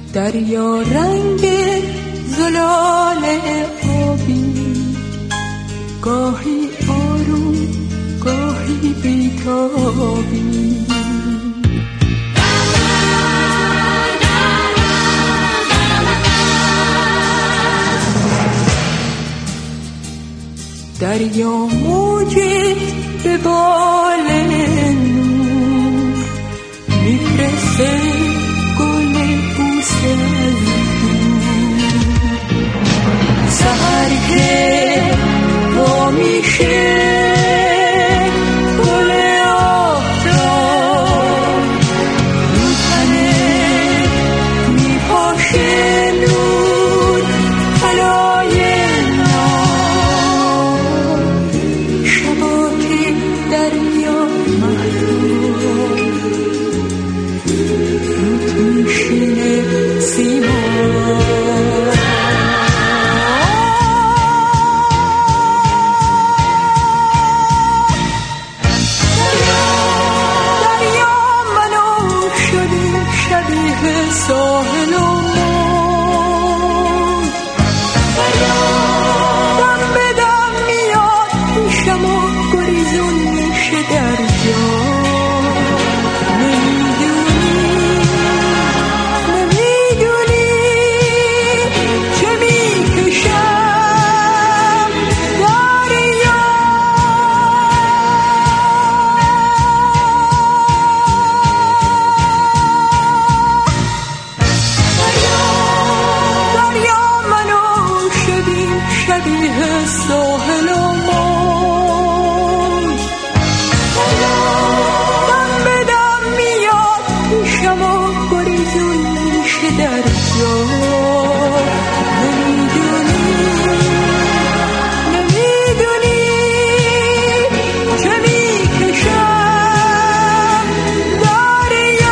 دریا رنگ زلال آبی، گاهی آروم گاهی بیتابی. دریا موجی به بال نور میفرسته گل بوسه از دور. سحر که وا میشه گل آفتاب رو تنه میپاشه نور طلای ناب. شبا که دریا محروم رود میشینه سیما. ساحل و موج دم به دم میاد پیشم و گریزون میشه دریا. نمیدونی چه میکشم دریا. شبیه ساحل و موج دم به دم میاد پیشم و گریزون میشه دریا. نمیدونی چه میکشم دریا.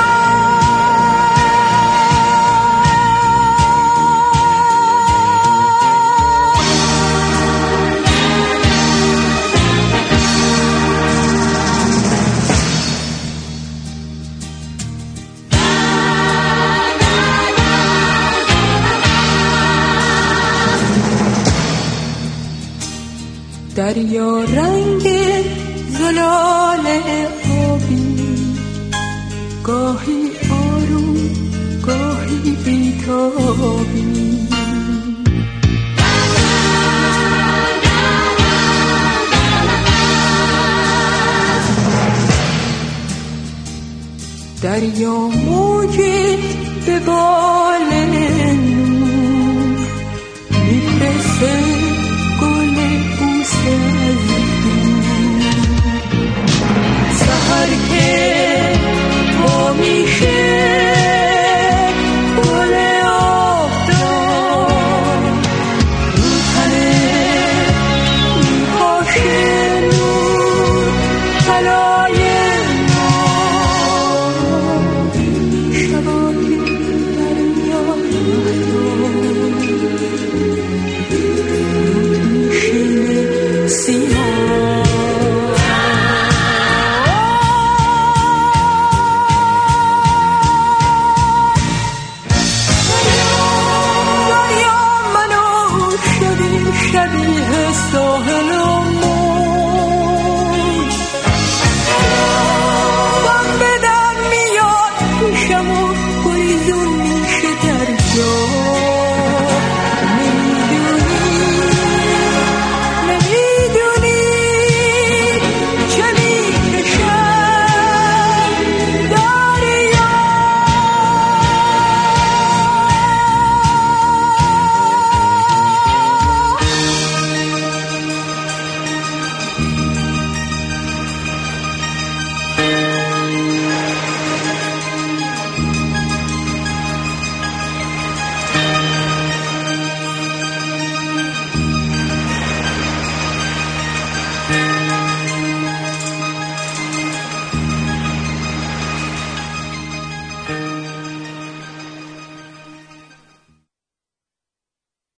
دریا رنگ زلال آبی، گاهی آروم گاهی بیتابی. دریا موجی به بال